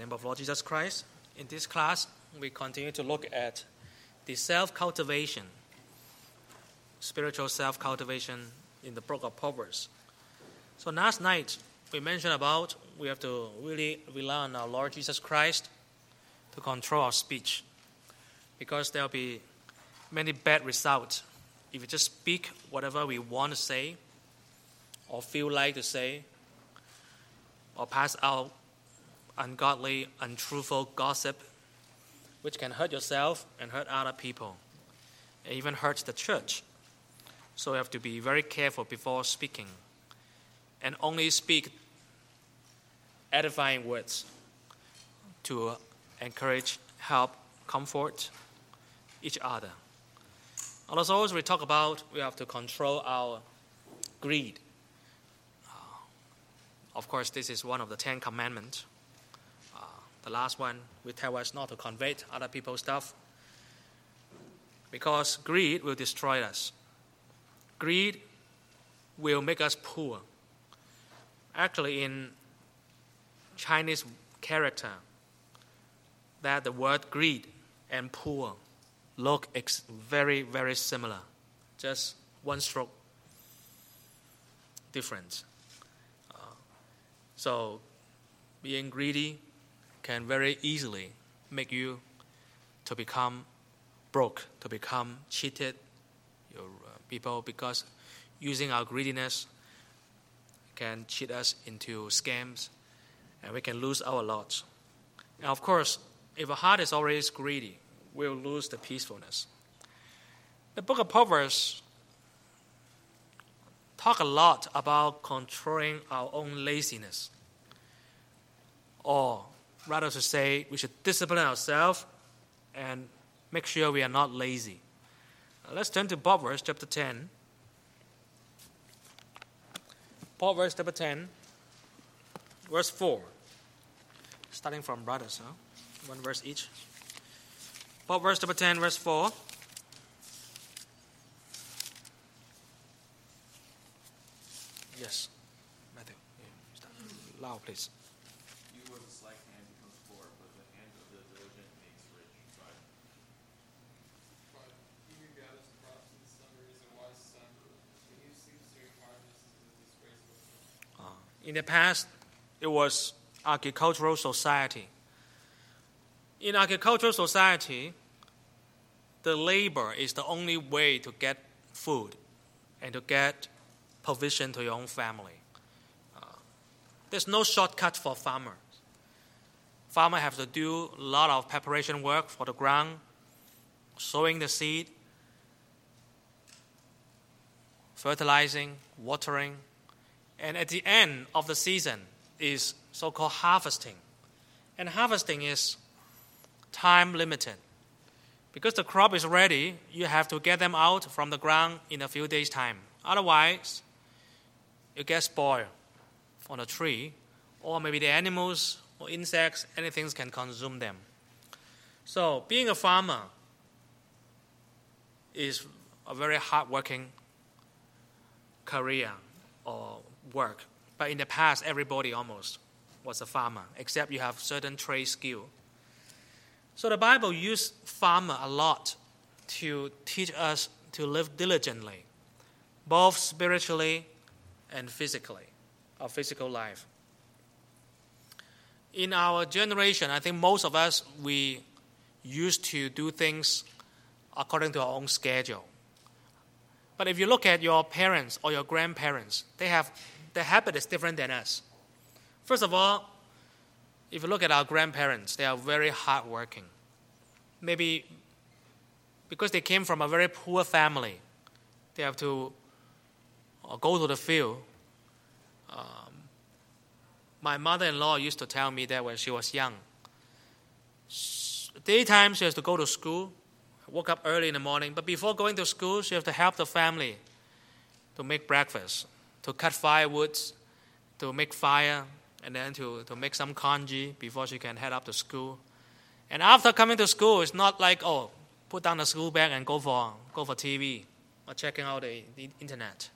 name of Lord Jesus Christ. In this class, we continue to look at the self-cultivation, spiritual self-cultivation in the book of Proverbs. So last night, we mentioned about we have to really rely on our Lord Jesus Christ to control our speech, because there will be many bad results if we just speak whatever we want to say or feel like to say, or pass out ungodly, untruthful gossip, which can hurt yourself and hurt other people, and even hurt the church. So we have to be very careful before speaking, and only speak edifying words to encourage, help, comfort each other. Also, as we talk about, we have to control our greed. Of course, this is one of the 10 commandments. The last one, we tell us not to covet other people's stuff, because greed will destroy us. Greed will make us poor. Actually, in Chinese character, that the word greed and poor look very, very similar. Just one stroke difference. So being greedy can very easily make you to become broke, to become cheated people, because using our greediness can cheat us into scams, and we can lose our lot. And of course, if our heart is always greedy, we'll lose the peacefulness. The book of Proverbs talk a lot about controlling our own laziness, or rather to say, we should discipline ourselves and make sure we are not lazy. Let's turn to Proverbs chapter 10. Proverbs chapter 10, verse 4. Starting from brothers, one verse each. Proverbs chapter 10, verse 4. Yes, Matthew. Yeah, loud, please. You who the slack hand becomes poor, but the hand of the diligent makes rich. But he who gathers crops in summer is a wise son. When he sleeps during harvest is a disgraceful son. In the past, it was agricultural society. In agricultural society, the labor is the only way to get food and to get provision to your own family. There's no shortcut for farmers. Farmers have to do a lot of preparation work for the ground, sowing the seed, fertilizing, watering, and at the end of the season is so-called harvesting. And harvesting is time limited. Because the crop is ready, you have to get them out from the ground in a few days' time. Otherwise, it gets spoiled on the tree, or maybe the animals or insects, anything can consume them. So being a farmer is a very hard-working career or work. But in the past, everybody almost was a farmer, except you have certain trade skill. So the Bible used farmer a lot to teach us to live diligently, both spiritually and physically, our physical life. In our generation, I think most of us, we used to do things according to our own schedule. But if you look at your parents or your grandparents, their habit is different than us. First of all, if you look at our grandparents, they are very hardworking. Maybe because they came from a very poor family, they have to go to the field. My mother-in-law used to tell me that when she was young. Daytime, she has to go to school, woke up early in the morning, but before going to school, she has to help the family to make breakfast, to cut firewood, to make fire, and then to make some congee before she can head up to school. And after coming to school, it's not like, put down the school bag and go for TV or checking out the internet.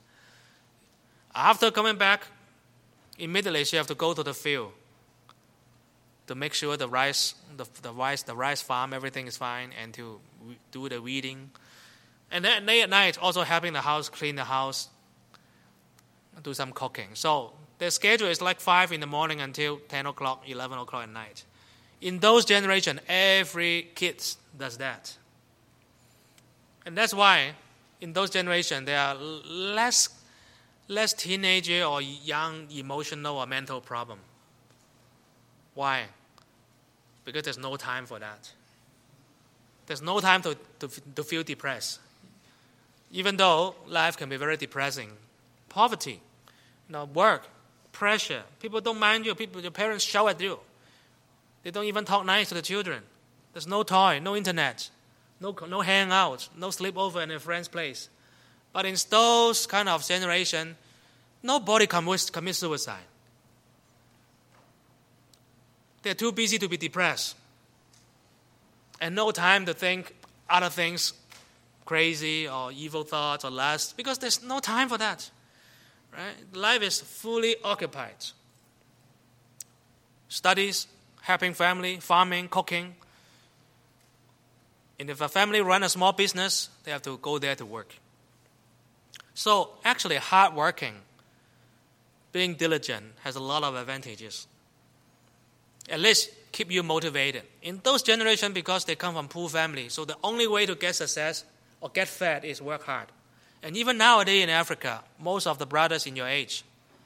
After coming back, immediately she have to go to the field to make sure the rice farm, everything is fine, and to do the weeding. And then late at night, also helping the house, clean the house, do some cooking. So their schedule is like 5 in the morning until 10 o'clock, 11 o'clock at night. In those generations, every kid does that. And that's why in those generations, there are less teenager or young emotional or mental problem. Why? Because there's no time for that. There's no time to feel depressed. Even though life can be very depressing. Poverty, work, pressure. People don't mind you. Your parents shout at you. They don't even talk nice to the children. There's no toy, no internet, no hangout, no sleepover in a friend's place. But in those kind of generation, nobody commits suicide. They're too busy to be depressed. And no time to think other things, crazy or evil thoughts or lust, because there's no time for that. Right? Life is fully occupied. Studies, helping family, farming, cooking. And if a family run a small business, they have to go there to work. So actually, hard working, being diligent, has a lot of advantages. At least keep you motivated. In those generations, because they come from poor families, so the only way to get success or get fed is work hard. And even nowadays in Africa, most of the brothers in your age,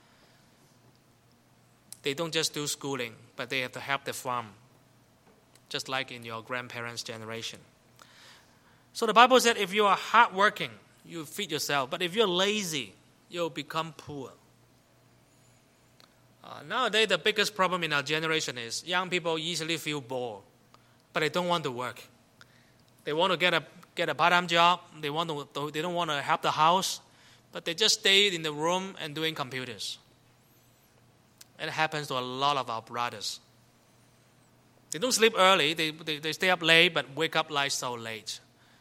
they don't just do schooling, but they have to help the farm, just like in your grandparents' generation. So the Bible said if you are hardworking, you feed yourself. But if you're lazy, you'll become poor. Nowadays, the biggest problem in our generation is young people easily feel bored, but they don't want to work. They want to get a part-time job. They don't want to help the house, but they just stay in the room and doing computers. It happens to a lot of our brothers. They don't sleep early. They stay up late, but wake up like so late.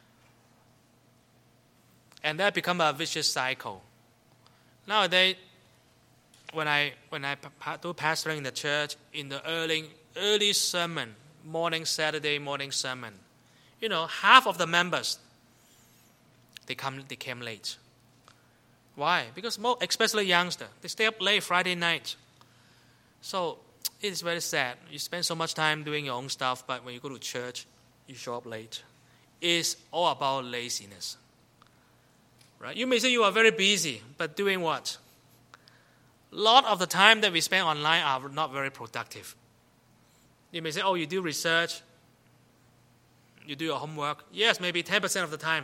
And that becomes a vicious cycle. Nowadays, when I do pastoring in the church, in the early sermon, Saturday morning sermon, half of the members, they came late. Why? Because especially youngsters, they stay up late Friday night. So it's very sad. You spend so much time doing your own stuff, but when you go to church, you show up late. It's all about laziness. Right? You may say you are very busy, but doing what? A lot of the time that we spend online are not very productive. You may say, you do research, you do your homework. Yes, maybe 10% of the time.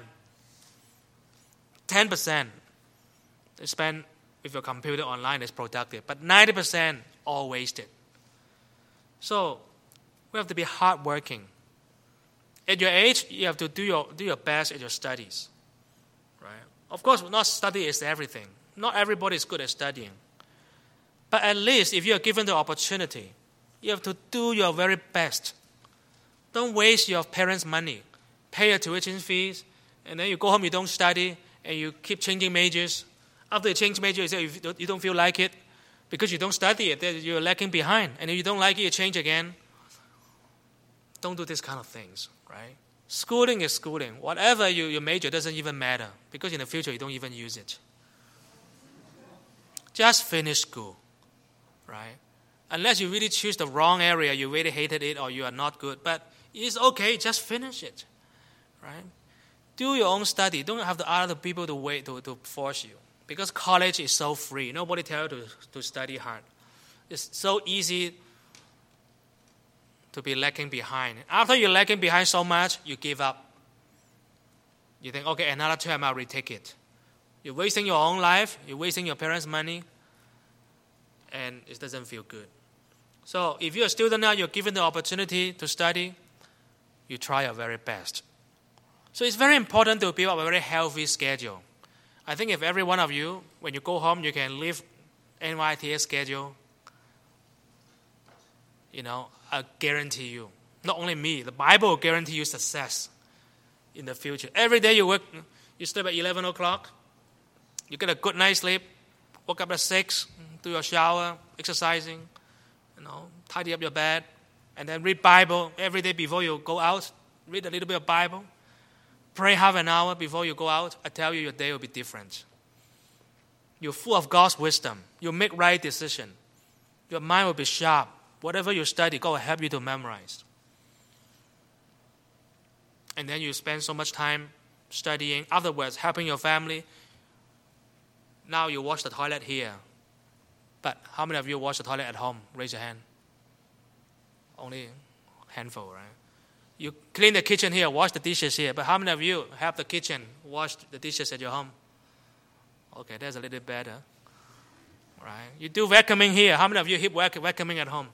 10% you spend with your computer online is productive, but 90% all wasted. So we have to be hardworking. At your age, you have to do your best at your studies. Right? Of course, not study is everything. Not everybody is good at studying. But at least if you are given the opportunity, you have to do your very best. Don't waste your parents' money. Pay your tuition fees, and then you go home, you don't study, and you keep changing majors. After you change major, you say you don't feel like it because you don't study it. You're lacking behind. And if you don't like it, you change again. Don't do this kind of things, right? Schooling is schooling. Whatever your major doesn't even matter because in the future you don't even use it. Just finish school. Right? Unless you really choose the wrong area, you really hated it or you are not good. But it's okay, just finish it. Right? Do your own study. Don't have the other people to wait to force you. Because college is so free. Nobody tells you to study hard. It's so easy to be lagging behind. After you're lagging behind so much, you give up. You think, okay, another term, I'll retake it. You're wasting your own life. You're wasting your parents' money. And it doesn't feel good. So if you're a student now, you're given the opportunity to study, you try your very best. So it's very important to build up a very healthy schedule. I think if every one of you, when you go home, you can live NYTS schedule, I guarantee you, not only me, the Bible will guarantee you success in the future. Every day you work, you sleep at 11 o'clock, you get a good night's sleep, wake up at 6, do your shower, exercising, tidy up your bed, And then read Bible every day before you go out. Read a little bit of Bible. Pray half an hour before you go out. I tell you, your day will be different. You're full of God's wisdom. You'll make right decision. Your mind will be sharp. Whatever you study, God will help you to memorize. And then you spend so much time studying. Afterwards, helping your family. Now you wash the toilet here. But how many of you wash the toilet at home? Raise your hand. Only a handful, right? You clean the kitchen here, wash the dishes here. But how many of you help the kitchen wash the dishes at your home? Okay, that's a little bit better. Right? You do vacuuming here. How many of you keep vacuuming at home?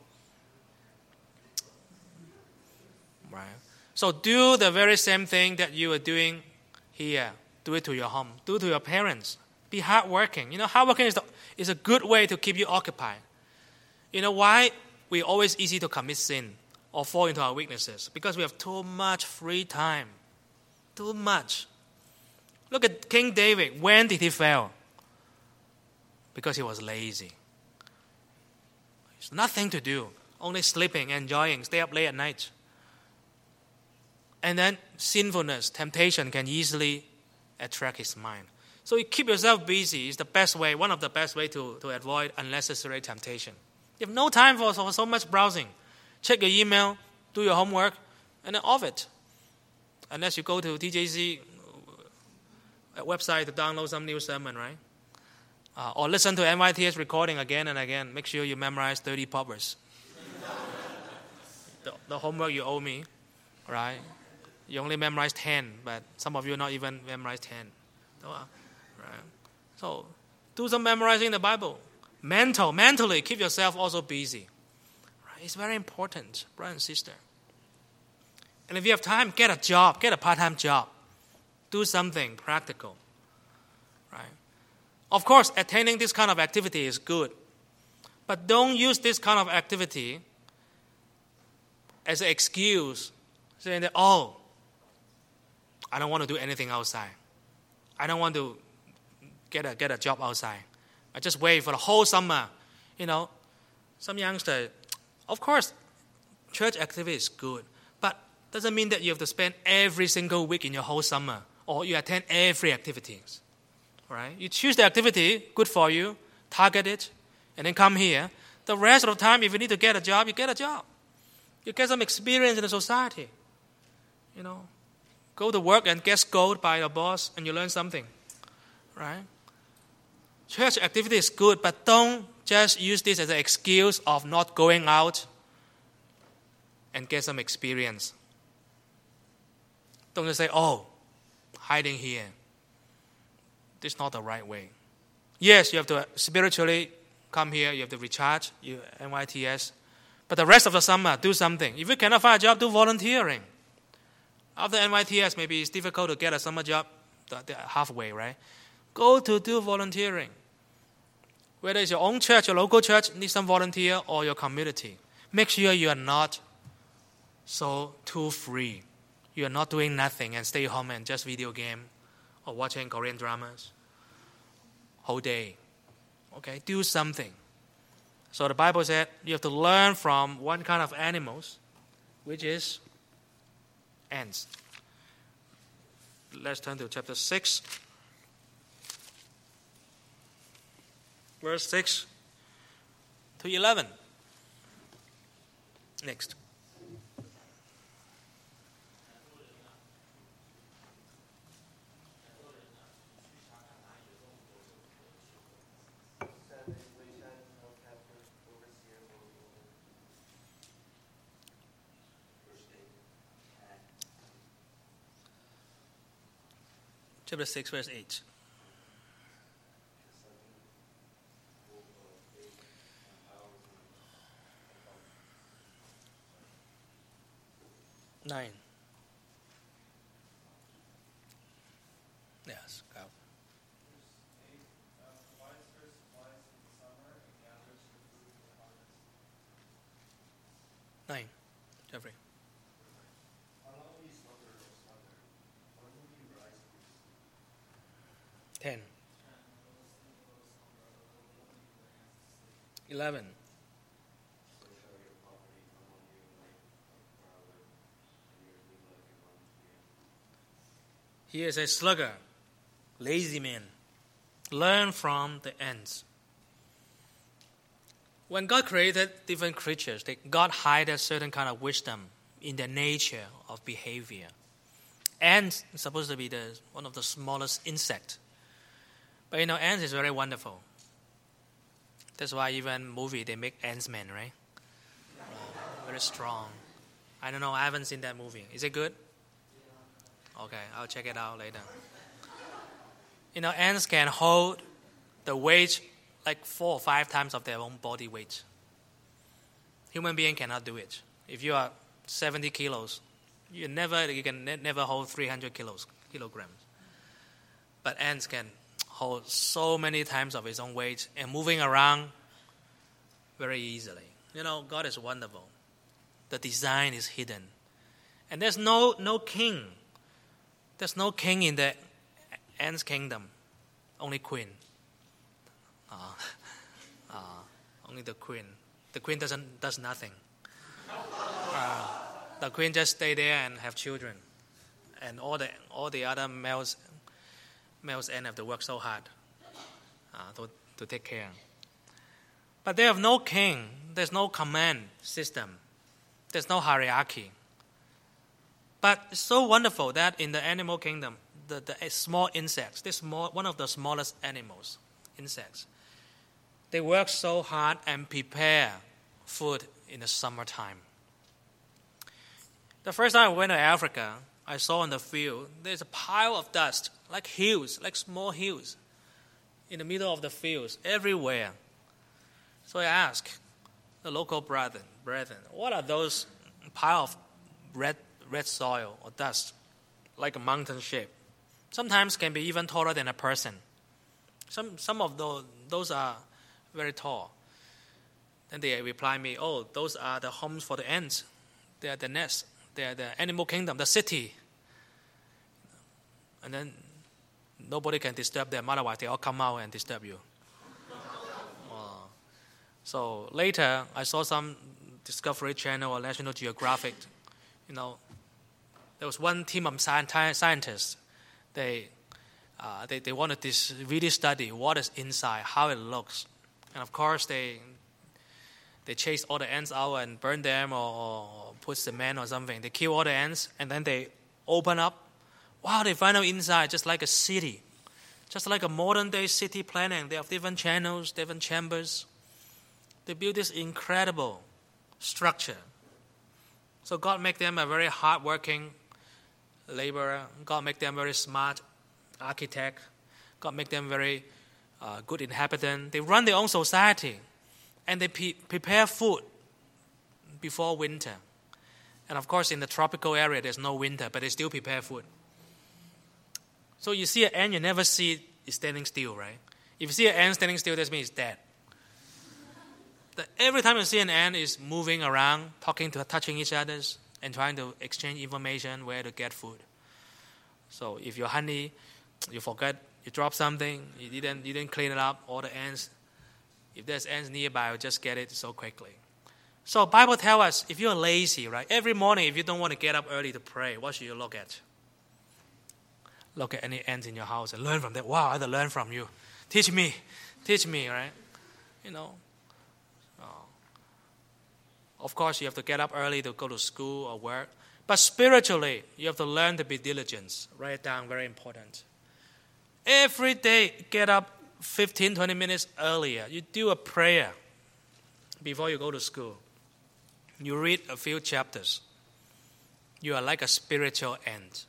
Right? So do the very same thing that you are doing here. Do it to your home. Do it to your parents. Be hardworking. You know, hardworking is a good way to keep you occupied. You know why? We're always easy to commit sin or fall into our weaknesses. Because we have too much free time. Too much. Look at King David. When did he fail? Because he was lazy. There's nothing to do. Only sleeping, enjoying, stay up late at night. And then sinfulness, temptation can easily attract his mind. So you keep yourself busy is the best way, one of the best ways to avoid unnecessary temptation. You have no time for so much browsing. Check your email, do your homework, and then off it. Unless you go to TJC website to download some new sermon, right? Or listen to NYTS recording again and again. Make sure you memorize 30 proverbs. the homework you owe me, right? You only memorize 10, but some of you not even memorize 10. Right? So do some memorizing the Bible. Mentally, keep yourself also busy. Right? It's very important, brother and sister. And if you have time, get a job, get a part-time job. Do something practical. Right? Of course, attending this kind of activity is good. But don't use this kind of activity as an excuse, saying that, I don't want to do anything outside. I don't want to get a job outside. I just wait for the whole summer. You know, some youngsters, of course, church activity is good. But doesn't mean that you have to spend every single week in your whole summer. Or you attend every activity. Right? You choose the activity, good for you, target it, and then come here. The rest of the time, if you need to get a job, you get a job. You get some experience in the society. You know, go to work and get scolded by your boss, and you learn something. Right? Church activity is good, but don't just use this as an excuse of not going out and get some experience. Don't just say, hiding here. This is not the right way. Yes, you have to spiritually come here. You have to recharge, NYTS. But the rest of the summer, do something. If you cannot find a job, do volunteering. After NYTS, maybe it's difficult to get a summer job halfway, right? Go to do volunteering. Whether it's your own church, your local church, need some volunteer, or your community. Make sure you are not so too free. You are not doing nothing and stay home and just video game or watching Korean dramas whole day. Okay, do something. So the Bible said you have to learn from one kind of animals, which is ants. Let's turn to chapter 6. Verse 6 to 11. Next. Chapter 6, verse 8. Nine. Yes, go. Nine. Jeffrey. 10. 11. He is a sluggard, lazy man. Learn from the ants. When God created different creatures, God hid a certain kind of wisdom in their nature of behavior. Ants is supposed to be one of the smallest insects. But ants is very wonderful. That's why even movie they make Ants-Man, right? Very strong. I don't know, I haven't seen that movie. Is it good? Okay, I'll check it out later. Ants can hold the weight like 4 or 5 times of their own body weight. Human being cannot do it. If you are 70 kilos, you can never hold 300 kilograms. But ants can hold so many times of its own weight and moving around very easily. God is wonderful. The design is hidden. And there's no king. There's no king in the ants' kingdom. Only queen. Only the queen. The queen does nothing. The queen just stay there and have children. And all the other males ants have to work so hard to take care. But they have no king. There's no command system. There's no hierarchy. But it's so wonderful that in the animal kingdom, the small insects, one of the smallest animals, insects, they work so hard and prepare food in the summertime. The first time I went to Africa, I saw in the field, there's a pile of dust, like hills, like small hills, in the middle of the fields, everywhere. So I asked the local brethren, what are those pile of red soil or dust, like a mountain shape? Sometimes can be even taller than a person. Some of those are very tall. Then they reply me, those are the homes for the ants. They are the nest. They are the animal kingdom, the city. And then nobody can disturb them, otherwise they all come out and disturb you. So later, I saw some Discovery Channel or National Geographic. There was one team of scientists. They wanted to really study what is inside, how it looks. And of course, they chase all the ants out and burn them or put cement or something. They kill all the ants and then they open up. Wow, they find out inside just like a city. Just like a modern day city planning. They have different channels, different chambers. They build this incredible structure. So God make them a very hardworking laborer. God make them very smart architect. God make them very good inhabitant. They run their own society. And they prepare food before winter. And of course, in the tropical area, there's no winter, but they still prepare food. So you see an ant, you never see it standing still, right? If you see an ant standing still, that means it's dead. Every time you see an ant, it's moving around, touching each other, and trying to exchange information where to get food. So if your honey, you forget, you drop something, you didn't clean it up, all the ants. If there's ants nearby, you'll just get it so quickly. So Bible tells us, if you're lazy, right, every morning if you don't want to get up early to pray, what should you look at? Look at any ants in your house and learn from them. Wow, I have to learn from you. Teach me, right? Of course, you have to get up early to go to school or work. But spiritually, you have to learn to be diligent. Write it down, very important. Every day, get up 15, 20 minutes earlier. You do a prayer before you go to school. You read a few chapters. You are like a spiritual ant.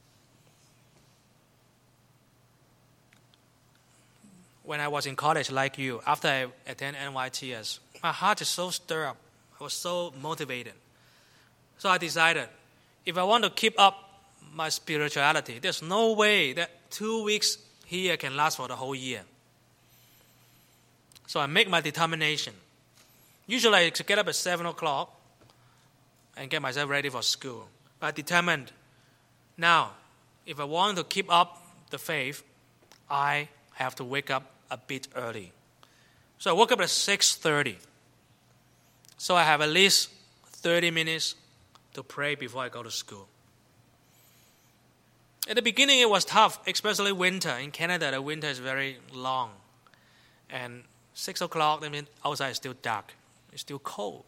When I was in college like you, after I attended NYTS, my heart is so stirred up. I was so motivated. So I decided, if I want to keep up my spirituality, there's no way that 2 weeks here can last for the whole year. So I make my determination. Usually I get up at 7 o'clock and get myself ready for school. But I determined, now, if I want to keep up the faith, I have to wake up a bit early. So I woke up at 6:30. So I have at least 30 minutes to pray before I go to school. At the beginning, it was tough, especially winter. In Canada, the winter is very long. And 6 o'clock, I mean, outside is still dark. It's still cold.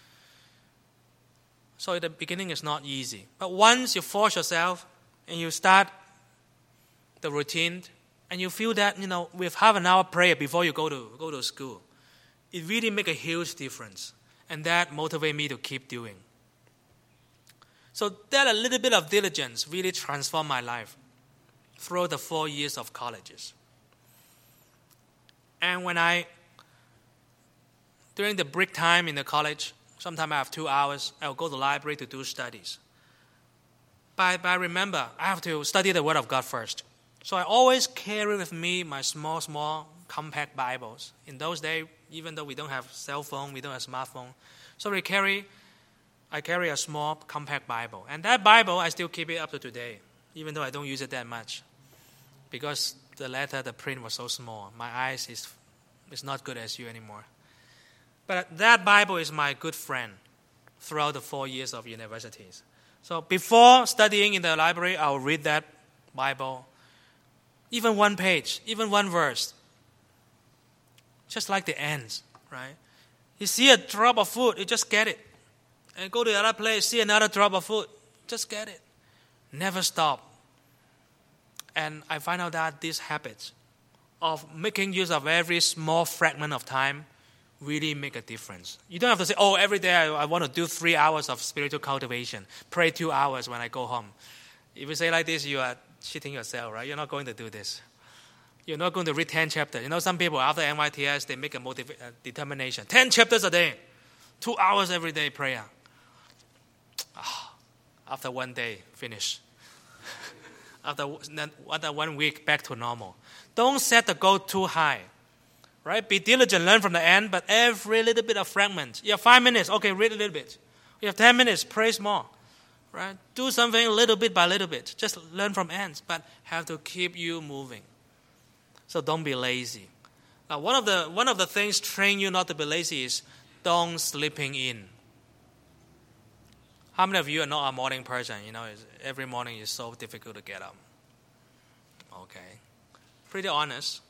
So at the beginning, it's not easy. But once you force yourself and you start the routine, and you feel that, with half an hour prayer before you go to school, it really makes a huge difference. And that motivates me to keep doing. So that a little bit of diligence really transformed my life throughout the 4 years of colleges. And during the break time in the college, sometimes I have 2 hours, I'll go to the library to do studies. But remember, I have to study the Word of God first. So I always carry with me my small, compact Bibles. In those days, even though we don't have cell phone, we don't have smartphone. So I carry a small, compact Bible. And that Bible, I still keep it up to today, even though I don't use it that much. Because the print was so small. My eyes is not good as you anymore. But that Bible is my good friend throughout the 4 years of universities. So before studying in the library, I'll read that Bible, even one page, even one verse. Just like the ants, right? You see a drop of food, you just get it. And go to the other place, see another drop of food, just get it. Never stop. And I find out that this habit of making use of every small fragment of time really make a difference. You don't have to say, every day I want to do 3 hours of spiritual cultivation, pray 2 hours when I go home. If you say like this, you are cheating yourself, right? You're not going to do this. You're not going to read 10 chapters. Some people after NYTS, they make a determination. 10 chapters a day, 2 hours every day prayer. After 1 day, finish. After 1 week, back to normal. Don't set the goal too high. Right? Be diligent, learn from the end, but every little bit of fragment. You have 5 minutes, okay, read a little bit. You have 10 minutes, praise more. Right? Do something little bit by little bit. Just learn from ends, but have to keep you moving. So don't be lazy. Now, one of the things train you not to be lazy is don't sleeping in. How many of you are not a morning person? Every morning is so difficult to get up. Okay. Pretty honest.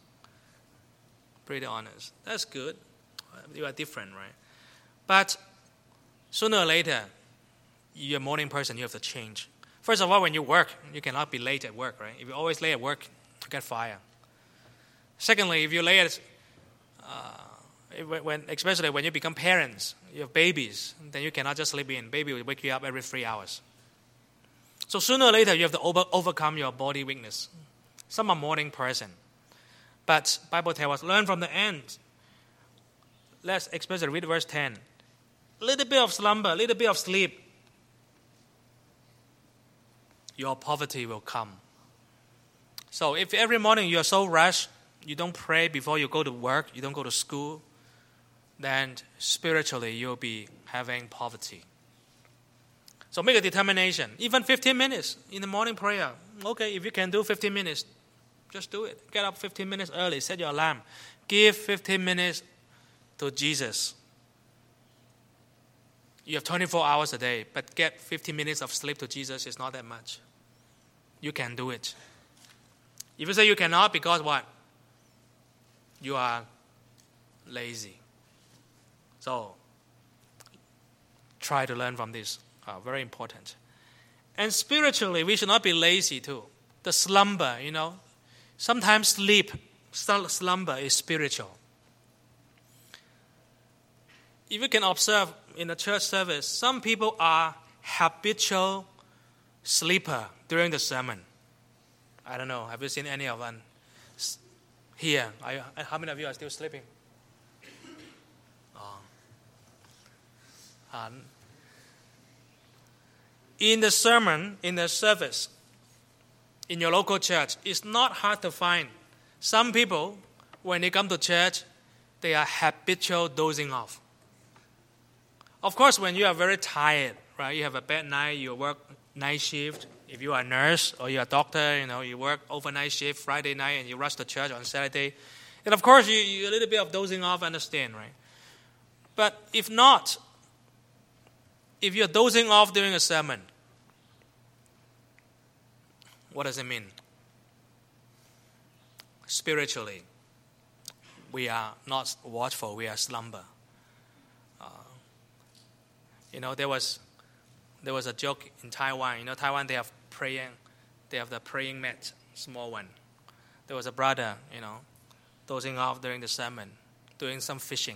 That's good. You are different, right? But sooner or later, you're a morning person, you have to change. First of all, when you work, you cannot be late at work, right? If you're always late at work, you get fired. Secondly, if you're late especially when you become parents, you have babies, then you cannot just sleep in. Baby will wake you up every 3 hours. So sooner or later, you have to overcome your body weakness. Some are morning person. But Bible tells us, learn from the end. Let's especially read verse 10. A little bit of slumber, a little bit of sleep. Your poverty will come. So if every morning you are so rushed, you don't pray before you go to work, you don't go to school, then spiritually you'll be having poverty. So make a determination. Even 15 minutes in the morning prayer. Okay, if you can do 15 minutes, just do it. Get up 15 minutes early. Set your alarm. Give 15 minutes to Jesus. You have 24 hours a day, but get 15 minutes of sleep to Jesus is not that much. You can do it. If you say you cannot, because what? You are lazy. So, try to learn from this. Very important. And spiritually, we should not be lazy too. The slumber, Sometimes slumber is spiritual. If you can observe in a church service, some people are habitual sleeper during the sermon. I don't know. Have you seen any of them here? How many of you are still sleeping? In the sermon, in the service, in your local church, it's not hard to find. Some people, when they come to church, they are habitual dozing off. Of course, when you are very tired, right? You have a bad night, you work night shift. If you are a nurse or you're a doctor, you work overnight shift Friday night and you rush to church on Saturday. And of course, you a little bit of dozing off, understand, right? But if not, if you're dozing off during a sermon, What does it mean? Spiritually, we are not watchful, we are slumber. There was a joke in Taiwan. Taiwan, they have the praying mat, small one. There was a brother, dozing off during the sermon, doing some fishing,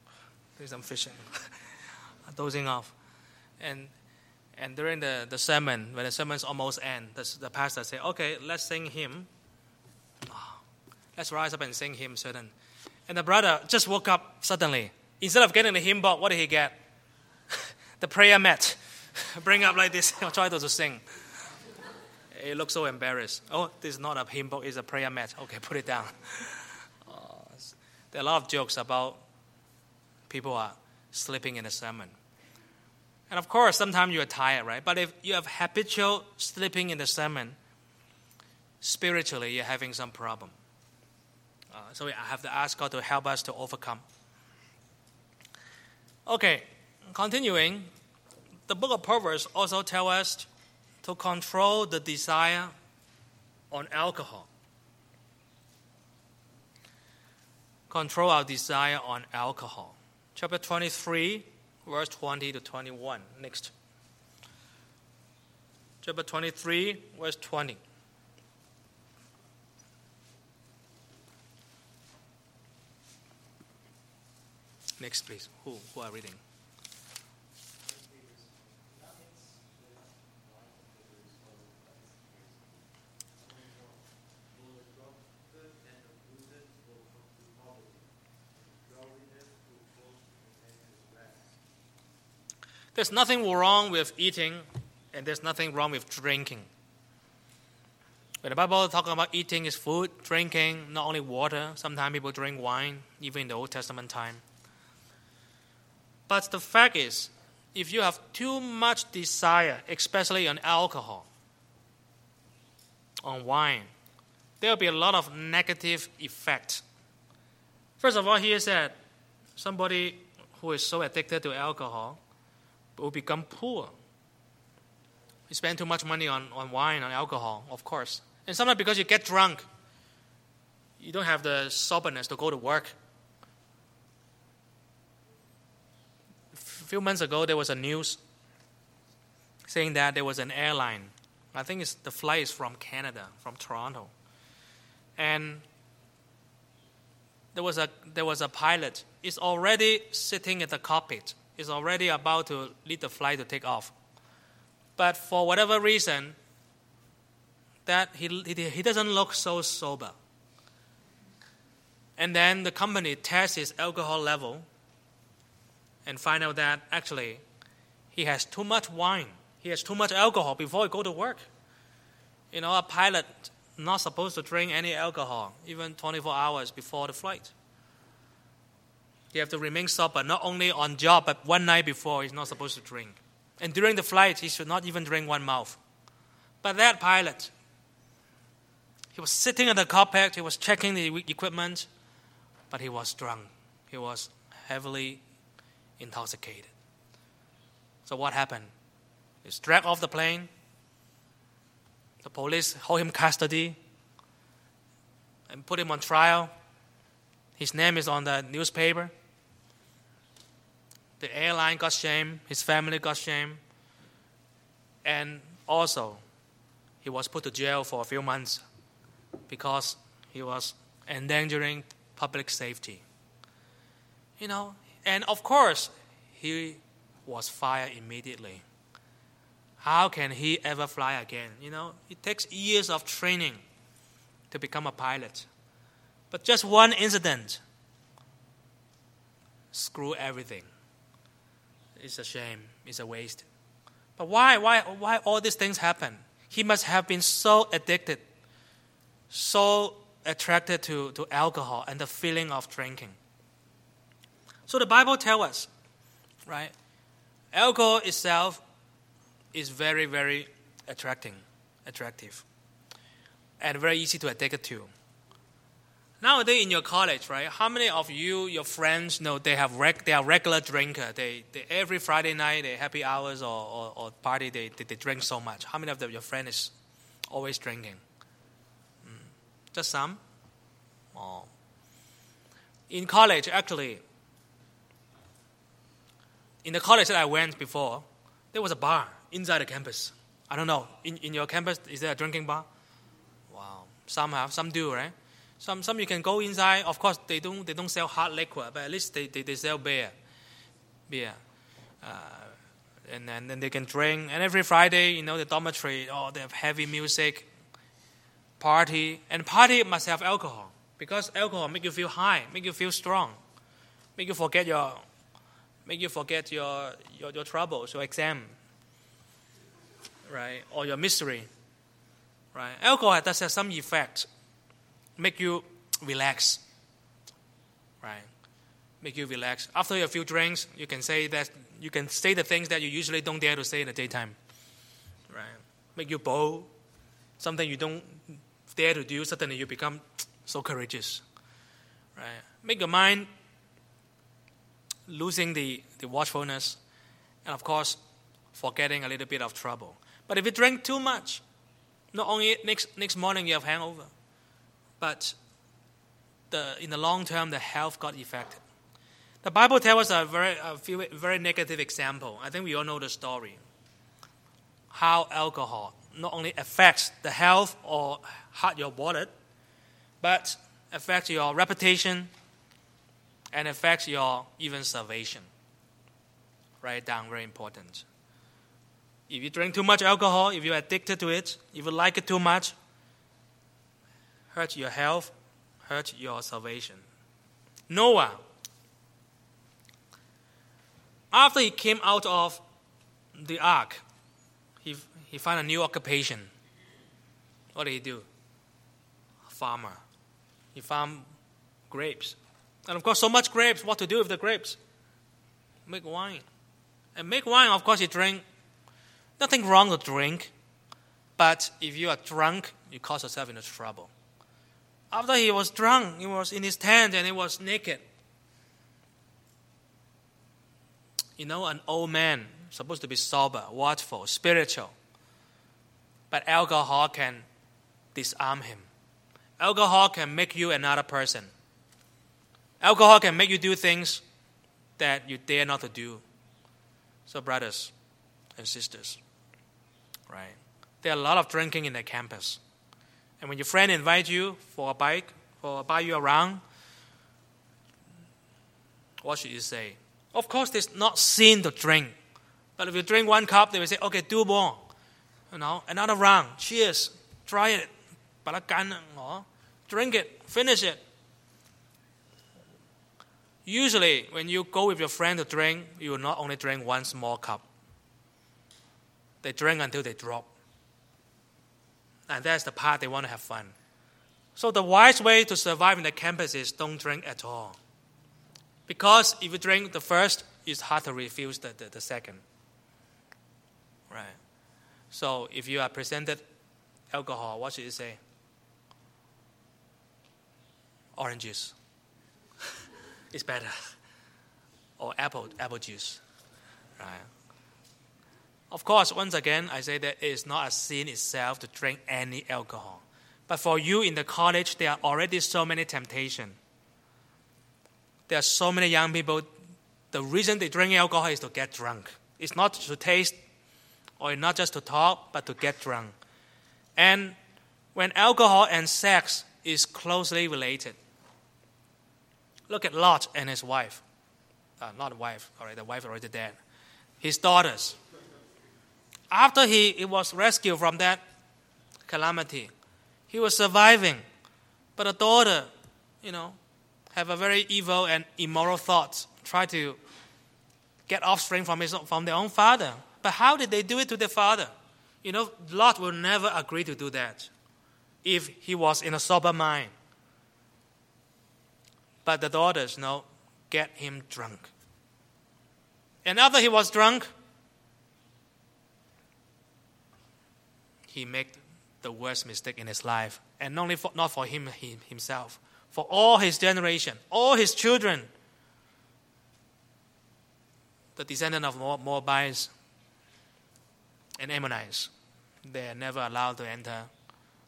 dozing off. And during the sermon, when the sermon's almost end, the pastor said, okay, let's sing hymn. Let's rise up and sing hymn certain. And the brother just woke up suddenly. Instead of getting the hymn book, what did he get? The prayer mat. Bring up like this. I'll try to sing. He looked so embarrassed. Oh, this is not a hymn book, it's a prayer mat. Okay, put it down. There are a lot of jokes about people are sleeping in the sermon. And of course, sometimes you are tired, right? But if you have habitual sleeping in the sermon, spiritually you're having some problem. So I have to ask God to help us to overcome. Okay, continuing, the book of Proverbs also tells us to control the desire on alcohol. Control our desire on alcohol. Chapter 23, verse 20 to 21. Next. Chapter 23, verse 20. Next, please. Who are reading? There's nothing wrong with eating, and there's nothing wrong with drinking. When the Bible talks about eating is food, drinking, not only water. Sometimes people drink wine, even in the Old Testament time. But the fact is, if you have too much desire, especially on alcohol, on wine, there will be a lot of negative effect. First of all, here said, somebody who is so addicted to alcohol will become poor. You spend too much money on wine, on alcohol, of course. And sometimes because you get drunk, you don't have the soberness to go to work. A few months ago, there was a news saying that there was an airline. I think the flight is from Canada, from Toronto. And there was a pilot. He's already sitting at the cockpit. He's already about to lead the flight to take off. But for whatever reason, that he doesn't look so sober. And then the company tests his alcohol level and find out that actually he has too much wine. He has too much alcohol before he go to work. A pilot not supposed to drink any alcohol, even 24 hours before the flight. He have to remain sober, not only on job, but one night before he's not supposed to drink. And during the flight, he should not even drink one mouth. But that pilot, he was sitting in the cockpit, he was checking the equipment, but he was drunk. He was heavily intoxicated. So what happened? He's dragged off the plane. The police hold him custody and put him on trial. His name is on the newspaper. The airline got shamed. His family got shamed. And also, he was put to jail for a few months because he was endangering public safety. And of course, he was fired immediately. How can he ever fly again? It takes years of training to become a pilot. But just one incident screw everything. It's a shame. It's a waste. But why all these things happen? He must have been so addicted, so attracted to alcohol and the feeling of drinking. So the Bible tells us, right? Alcohol itself is very, very attractive, and very easy to addict to. Nowadays in your college, right? How many of you, your friends, know they are regular drinker? They every Friday night, they happy hours or party, they drink so much. How many of your friends always drinking. Just some? Oh. In college, actually, in the college that I went before, there was a bar inside the campus. I don't know. In your campus, is there a drinking bar? Wow. Some have, some do, right? Some you can go inside. Of course, they don't sell hard liquor, but at least they sell beer. And then they can drink. And every Friday, the dormitory, they have heavy music, party. And party must have alcohol, because alcohol make you feel high, make you feel strong, make you forget your troubles, your exam, right? Or your misery, right? Alcohol does have some effect, make you relax, right? Make you relax. After a few drinks, you can say the things that you usually don't dare to say in the daytime, right? Make you bold, something you don't dare to do. Suddenly you become so courageous, right? Make your mind losing the watchfulness, and of course, forgetting a little bit of trouble. But if you drink too much, not only next morning you have hangover, but in the long term, the health got affected. The Bible tells us a very negative example. I think we all know the story. How alcohol not only affects the health or hurt your wallet, but affects your reputation and affects your even salvation. Write it down, very important. If you drink too much alcohol, if you're addicted to it, if you like it too much, hurt your health, hurt your salvation. Noah, after he came out of the ark, he found a new occupation. What did he do? A farmer. He farmed grapes. And of course, so much grapes. What to do with the grapes? Make wine. And make wine, of course, you drink. Nothing wrong to drink. But if you are drunk, you cause yourself into trouble. After he was drunk, he was in his tent and he was naked. An old man, supposed to be sober, watchful, spiritual. But alcohol can disarm him. Alcohol can make you another person. Alcohol can make you do things that you dare not to do. So brothers and sisters, right? There are a lot of drinking in the campus. And when your friend invites you for a bike, or buy you around, what should you say? Of course, it's not sin to drink. But if you drink one cup, they will say, okay, do more. Another round. Cheers. Try it. Drink it. Finish it. Usually, when you go with your friend to drink, you will not only drink one small cup. They drink until they drop. And that's the part they want to have fun. So the wise way to survive in the campus is don't drink at all. Because if you drink the first, it's hard to refuse the second. Right. So if you are presented alcohol, what should you say? Orange juice. It's better. Or apple juice. Right. Of course, once again, I say that it is not a sin itself to drink any alcohol. But for you in the college, there are already so many temptations. There are so many young people, the reason they drink alcohol is to get drunk. It's not to taste or not just to talk, but to get drunk. And when alcohol and sex is closely related, look at Lot and his wife. Not wife, the wife already dead. His daughters. After he was rescued from that calamity, he was surviving. But the daughter, have a very evil and immoral thoughts, try to get offspring from their own father. But how did they do it to their father? Lot will never agree to do that if he was in a sober mind. But the daughters, get him drunk. And after he was drunk, he made the worst mistake in his life. And not for him himself, for all his generation, all his children, the descendant of Moabites and Ammonites, they are never allowed to enter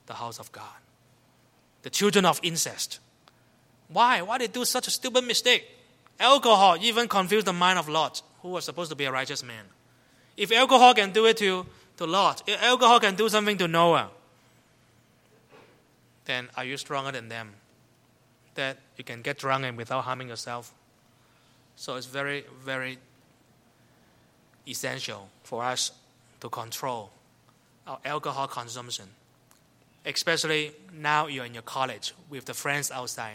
the house of God. The children of incest. Why? Why they do such a stupid mistake? Alcohol even confused the mind of Lot, who was supposed to be a righteous man. If alcohol can do it to Lot, if alcohol can do something to Noah, then are you stronger than them? That you can get drunk and without harming yourself? So it's very, very essential for us to control our alcohol consumption. Especially now you're in your college with the friends outside.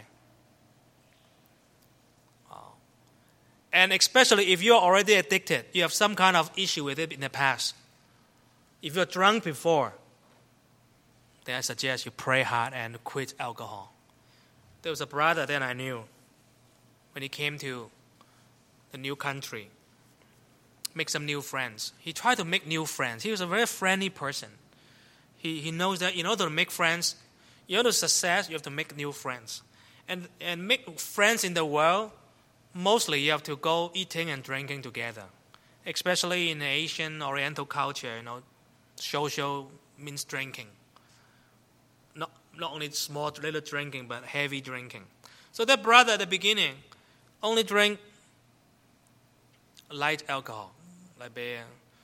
And especially if you're already addicted, you have some kind of issue with it in the past. If you're drunk before, then I suggest you pray hard and quit alcohol. There was a brother that I knew when he came to the new country, make some new friends. He tried to make new friends. He was a very friendly person. He knows that in order to make friends, in order to success, you have to make new friends. And make friends in the world, mostly you have to go eating and drinking together. Especially in the Asian Oriental culture, social means drinking. Not only small little drinking, but heavy drinking. So that brother at the beginning only drank light alcohol, like beer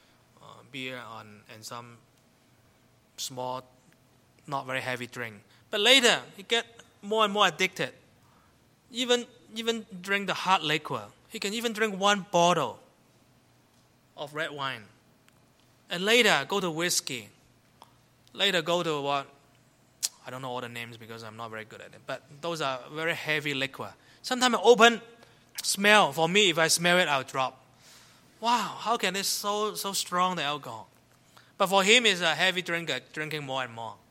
and some small, not very heavy drink. But later, he get more and more addicted. Even drink the hard liquor. He can even drink 1 bottle of red wine. And later, go to whiskey. Later, go to what? I don't know all the names because I'm not very good at it. But those are very heavy liquor. Sometimes I open, smell. For me, if I smell it, I'll drop. Wow, how can it so strong, the alcohol? But for him, he's a heavy drinker, drinking more and more.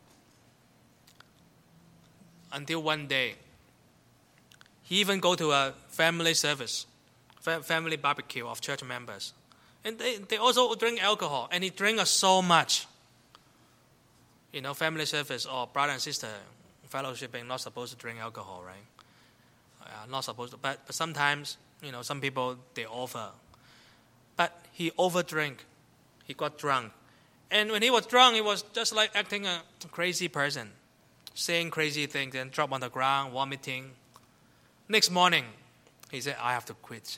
Until one day, he even go to a family service, family barbecue of church members. And they also drink alcohol, and he drank so much. Family service or brother and sister fellowshipping, not supposed to drink alcohol, right? Not supposed to, but sometimes, some people, they offer. But he overdrank. He got drunk. And when he was drunk, he was just like acting a crazy person, saying crazy things and drop on the ground, vomiting. Next morning, he said, I have to quit.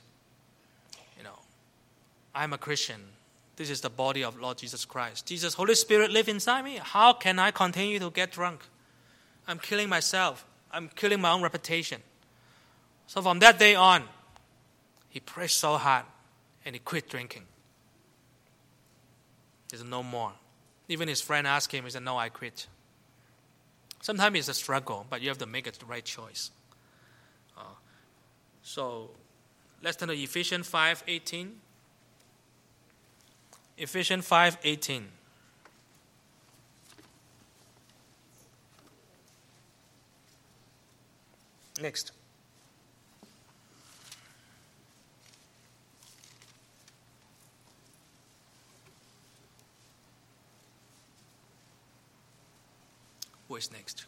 I'm a Christian. This is the body of Lord Jesus Christ. Jesus, Holy Spirit live inside me. How can I continue to get drunk? I'm killing myself. I'm killing my own reputation. So from that day on, he prayed so hard and he quit drinking. He said, no more. Even his friend asked him, he said, no, I quit. Sometimes it's a struggle, but you have to make the right choice. So let's turn to Ephesians 5:18. Ephesians 5:18. Next. Who is next?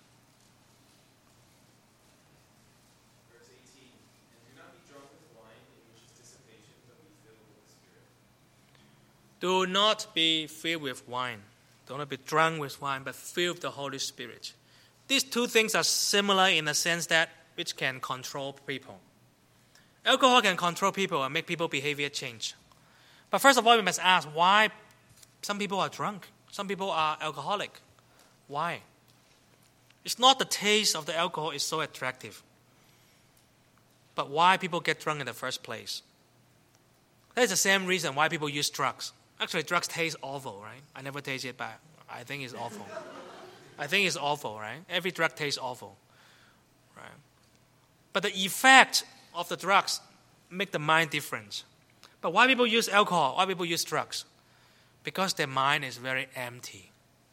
Verse 18. And do not be drunk with wine, in which is dissipation, but be filled with the Spirit. Do not be filled with wine. Do not be drunk with wine, but filled with the Holy Spirit. These two things are similar in the sense that which can control people. Alcohol can control people and make people's behavior change. But first of all, we must ask why some people are drunk. Some people are alcoholic. Why? It's not the taste of the alcohol is so attractive, but why people get drunk in the first place. That's the same reason why people use drugs. Actually, drugs taste awful, right? I never tasted it, but I think it's awful. I think it's awful, right? Every drug tastes awful, right? But the effect of the drugs make the mind different. But why people use alcohol? Why people use drugs? Because their mind is very empty.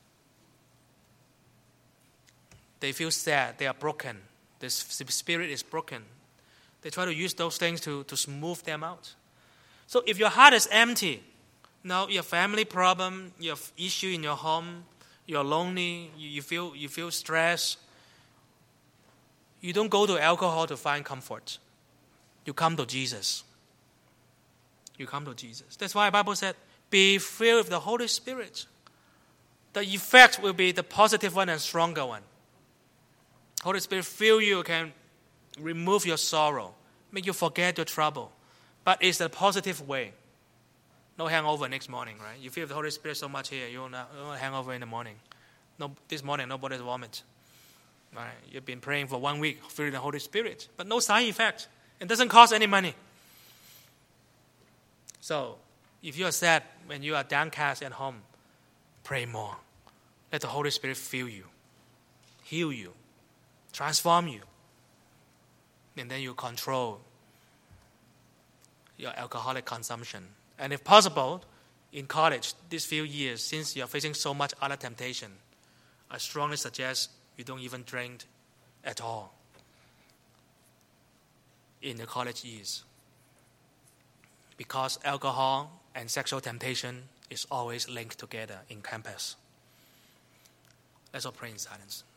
They feel sad. They are broken. The spirit is broken. They try to use those things to smooth them out. So if your heart is empty, now you have family problem, you have issue in your home, you're lonely, you feel stressed, you don't go to alcohol to find comfort. You come to Jesus. You come to Jesus. That's why the Bible said, be filled with the Holy Spirit. the effect will be the positive one and stronger one. Holy Spirit fill you, can remove your sorrow, make you forget your trouble. But it's a positive way. No hangover next morning, right? You feel the Holy Spirit so much here, you won't hangover in the morning. No, this morning nobody vomit. Right? You've been praying for 1 week, feeling the Holy Spirit, but no side effect. It doesn't cost any money. So, if you are sad when you are downcast at home, pray more. Let the Holy Spirit fill you, heal you, transform you. And then you control your alcoholic consumption. And if possible, in college, these few years, since you're facing so much other temptation, I strongly suggest you don't even drink at all in the college years. Because alcohol and sexual temptation is always linked together in campus. Let's all pray in silence.